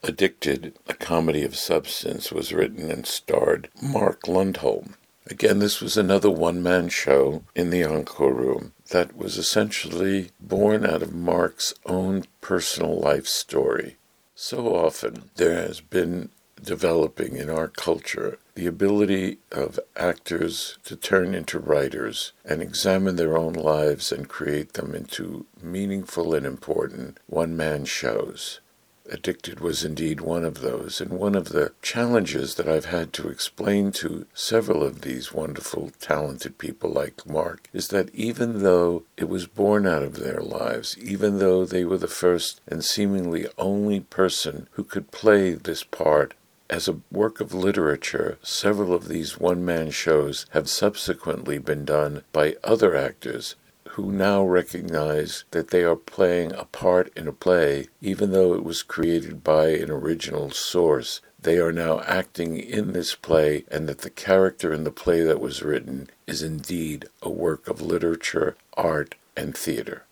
Addicted, a comedy of substance, was written and starred Mark Lundholm. Again, this was another one-man show in the Encore Room that was essentially born out of Mark's own personal life story. So often there has been developing in our culture the ability of actors to turn into writers and examine their own lives and create them into meaningful and important one-man shows. Addicted was indeed one of those, and one of the challenges that I've had to explain to several of these wonderful, talented people like Mark is that even though it was born out of their lives, even though they were the first and seemingly only person who could play this part as a work of literature, several of these one-man shows have subsequently been done by other actors who now recognize that they are playing a part in a play, even though it was created by an original source. They are now acting in this play, and that the character in the play that was written is indeed a work of literature, art, and theater.